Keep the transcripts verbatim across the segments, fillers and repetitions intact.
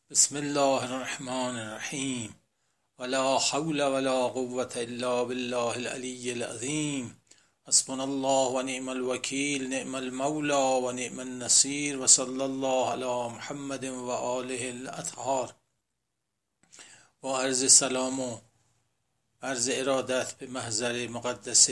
بسم الله الرحمن الرحیم ولا حول ولا قوة الا بالله العلی العظیم حسبنا الله و نعم الوکیل نعم المولى و نعم النصیر و صلی الله علی محمد و آله الاطهار. با عرض سلام و عرض ارادت به محضر مقدس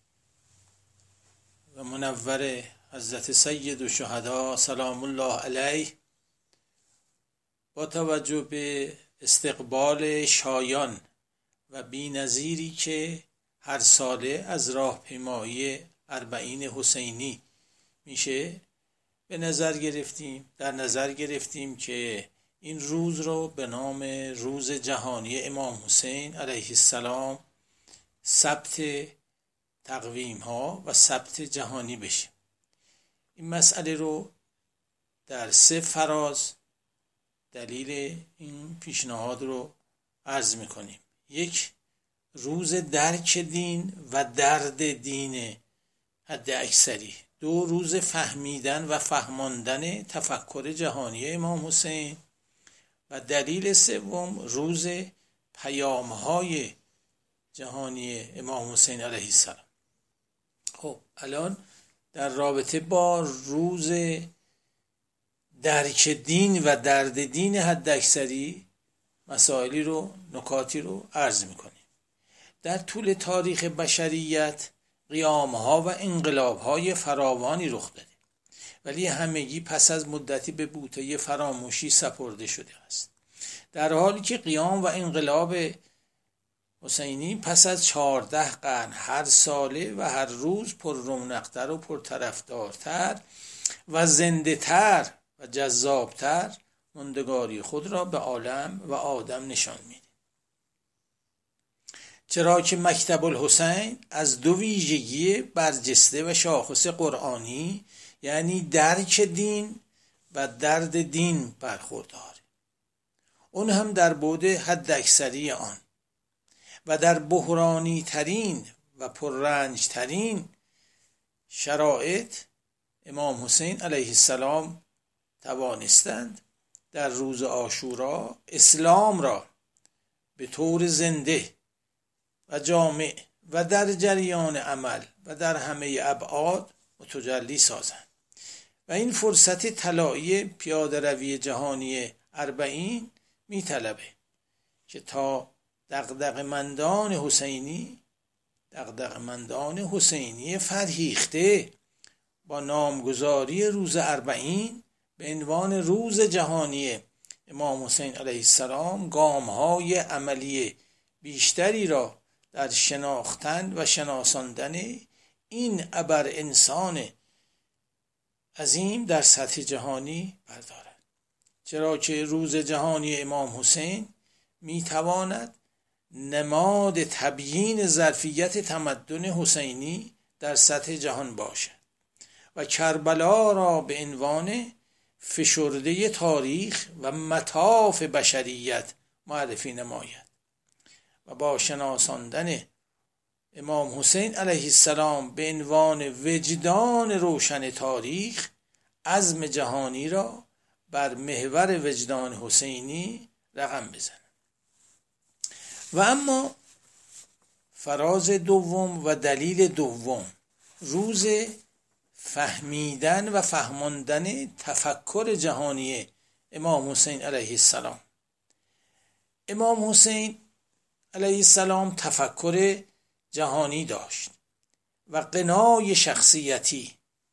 و منور حضرت سید الشهدا سلام الله علیه، با توجه به استقبال شایان و بی‌نظیری که هر ساله از راهپیمایی اربعین حسینی میشه به نظر گرفتیم در نظر گرفتیم که این روز رو به نام روز جهانی امام حسین علیه السلام ثبت تقویم ها و ثبت جهانی بشه. این مسئله رو در سه فراز دلیل این پیشنهاد رو عرض میکنیم. یک، روز درک دین و درد دین حد اکثری. دو، روز فهمیدن و فهماندن تفکر جهانی امام حسین. و دلیل سوم، روز پیام‌های جهانی امام حسین علیه السلام. خب الان در رابطه با روز درک دین و درد دین حد اکثری مسائلی رو نکاتی رو عرض میکنیم. در طول تاریخ بشریت قیامها و انقلابهای فراوانی رخ داده، ولی همگی پس از مدتی به بوته فراموشی سپرده شده است، در حالی که قیام و انقلاب حسینی پس از چهارده قرن هر ساله و هر روز پر رونق‌تر و پر طرفدارتر و زنده تر و جذابتر ماندگاری خود را به عالم و آدم نشان میده. چرا که مکتب الحسین از دو ویژگی برجسته و شاخص قرآنی، یعنی درک دین و درد دین برخورداره. اون هم در بعد حد اکثری آن و در بحرانی ترین و پررنج ترین شرایط امام حسین علیه السلام توانستند در روز عاشورا اسلام را به طور زنده و جامع و در جریان عمل و در همه ابعاد متجلی سازند. و این فرصت طلایی پیاده روی جهانی اربعین می طلبه که تا دغدغه‌مندان حسینی دغدغه‌مندان حسینی فرهیخته با نامگذاری روز اربعین به عنوان روز جهانی امام حسین علیه السلام گام‌های عملی بیشتری را در شناختن و شناساندن این ابر انسان عظیم در سطح جهانی بردارد. چرا که روز جهانی امام حسین میتواند نماد تبیین ظرفیت تمدن حسینی در سطح جهان باشد و کربلا را به عنوان فشرده تاریخ و مطاف بشریت معرفی نماید و با شناساندن امام حسین علیه السلام به عنوان وجدان روشن تاریخ عزم جهانی را بر محور وجدان حسینی رقم بزند. و اما فراز دوم و دلیل دوم، روز فهمیدن و فهماندن تفکر جهانی امام حسین علیه السلام. امام حسین علیه السلام تفکر جهانی داشت و غنای شخصیتی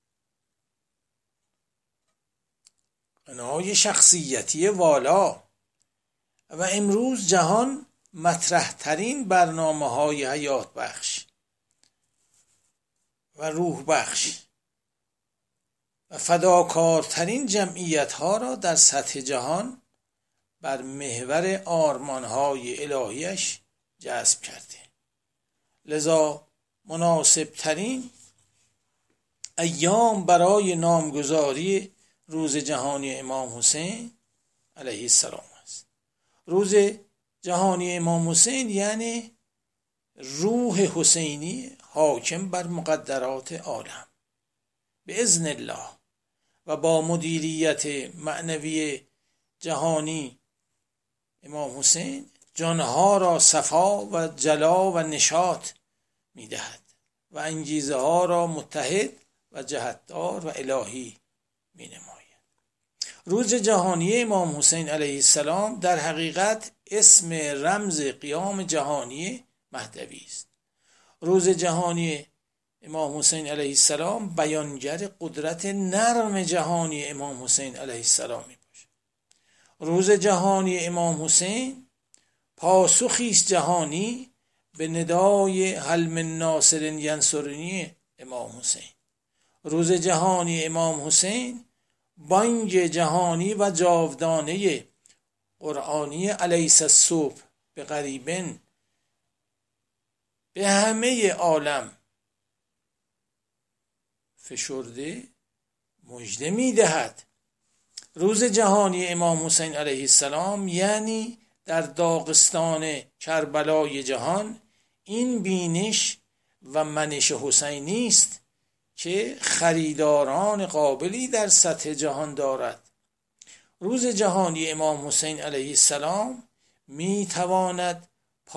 غنای شخصیتی والا. و امروز جهان مطرح ترین برنامه های حیات بخش و روح بخش و فداکارترین جمعیت ها را در سطح جهان بر محور آرمان های الهیش جذب کرده. لذا مناسب ترین ایام برای نامگذاری روز جهانی امام حسین علیه السلام است. روز جهانی امام حسین یعنی روح حسینی حاکم بر مقدرات عالم به اذن الله و با مدیریت معنوی جهانی امام حسین جانها را صفا و جلا و نشاط می‌دهد و انگیزه ها را متحد و جهتدار و الهی می‌نماید. روز جهانی امام حسین علیه السلام در حقیقت اسم رمز قیام جهانی مهدوی است. روز جهانی امام حسین علیه السلام بیانگر قدرت نرم جهانی امام حسین علیه السلام می باشد. روز جهانی امام حسین پاسخی است جهانی به ندای هل من ناصر ینصرنی امام حسین. روز جهانی امام حسین بانگ جهانی و جاودانه قرآنی الیس الصبح به قریبن به همه عالم فشرده مژده می‌دهد. روز جهانی امام حسین علیه السلام یعنی در داغستان کربلای جهان این بینش و منش حسینی است که خریداران قابلی در سطح جهان دارد. روز جهانی امام حسین علیه السلام می تواند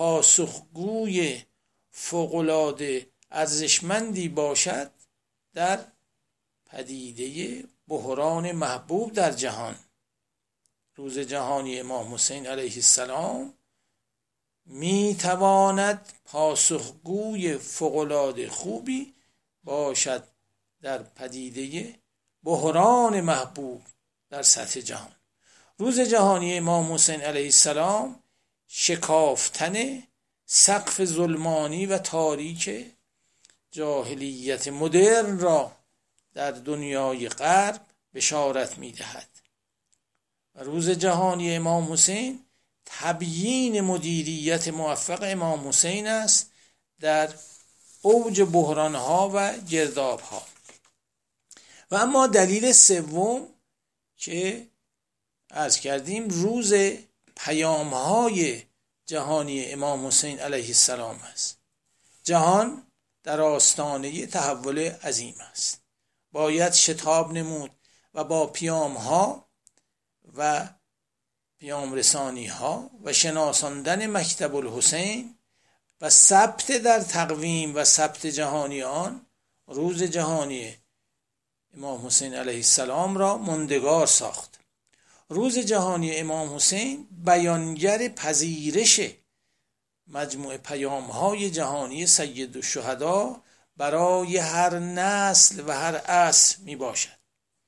پاسخگوی فوق‌العاده ارزشمندی باشد در پدیده بحران محبوب در جهان. روز جهانی امام حسین علیه السلام می تواند پاسخگوی فوق‌العاده خوبی باشد در پدیده بحران محبوب در سطح جهان. روز جهانی امام حسین علیه السلام شکافتن سقف ظلمانی و تاریک جاهلیت مدرن را در دنیای غرب بشارت می‌دهد. و روز جهانی امام حسین تبیین مدیریت موفق امام حسین است در اوج بحران‌ها و گرداب‌ها. و اما دلیل سوم که عرض کردیم روز پیام‌های جهانی امام حسین علیه السلام است. جهان در آستانه تحول عظیم است. باید شتاب نمود و با پیام‌ها و پیام رسانی ها و شناساندن مکتب الحسین و ثبت در تقویم و ثبت جهانی آن روز جهانی امام حسین علیه السلام را ماندگار ساخت. روز جهانی امام حسین بیانگر پذیرش مجموع پیام‌های جهانی سید الشهدا برای هر نسل و هر عصر می باشد.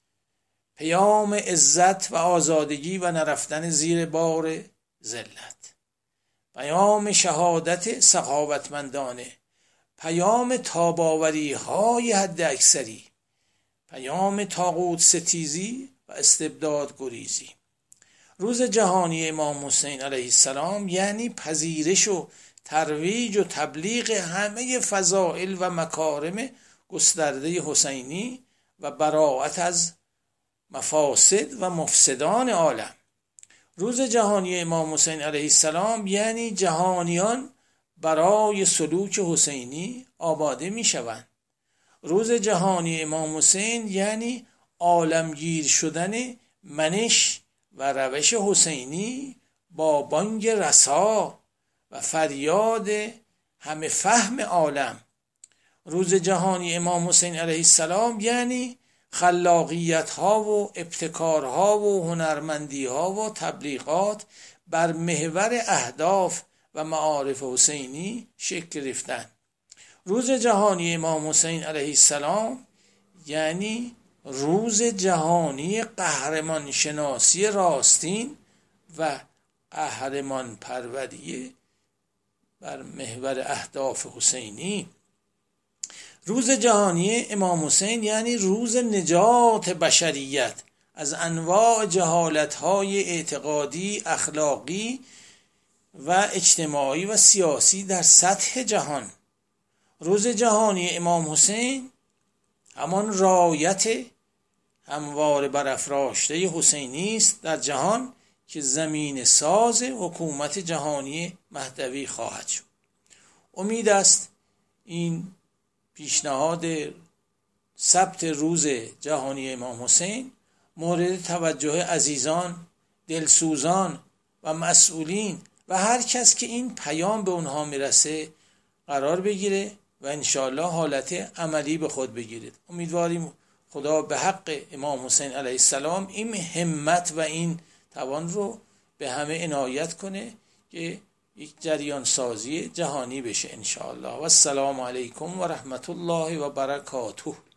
پیام عزت و آزادگی و نرفتن زیر بار ذلت، پیام شهادت سخاوتمندانه، پیام تاباوری های حد اکثری، پیام طاغوت ستیزی و استبداد گریزی. روز جهانی امام حسین علیه السلام یعنی پذیرش و ترویج و تبلیغ همه فضائل و مکارم گسترده حسینی و براءت از مفاسد و مفسدان عالم. روز جهانی امام حسین علیه السلام یعنی جهانیان برای سلوک حسینی آماده می شوند. روز جهانی امام حسین یعنی عالمگیر شدن منش و روش حسینی با بانگ رسا و فریاد همه فهم عالم. روز جهانی امام حسین علیه السلام یعنی خلاقیت ها و ابتکار ها و هنرمندی ها و تبلیغات بر محور اهداف و معارف حسینی شکل گرفتن. روز جهانی امام حسین علیه السلام یعنی روز جهانی قهرمان شناسی راستین و قهرمان پروری بر محور اهداف حسینی. روز جهانی امام حسین یعنی روز نجات بشریت از انواع جهالت‌های اعتقادی، اخلاقی و اجتماعی و سیاسی در سطح جهان. روز جهانی امام حسین همان رایت هموار برافراشته حسینی است در جهان که زمین ساز حکومت جهانی مهدوی خواهد شد. امید است این پیشنهاد ثبت روز جهانی امام حسین مورد توجه عزیزان، دلسوزان و مسئولین و هر کس که این پیام به اونها میرسه قرار بگیره و انشاءالله حالت عملی به خود بگیرید. امیدواریم خدا به حق امام حسین علیه السلام این همت و این توان رو به همه عنایت کنه که یک جریان سازی جهانی بشه انشاءالله. و السلام علیکم و رحمت الله و برکاته.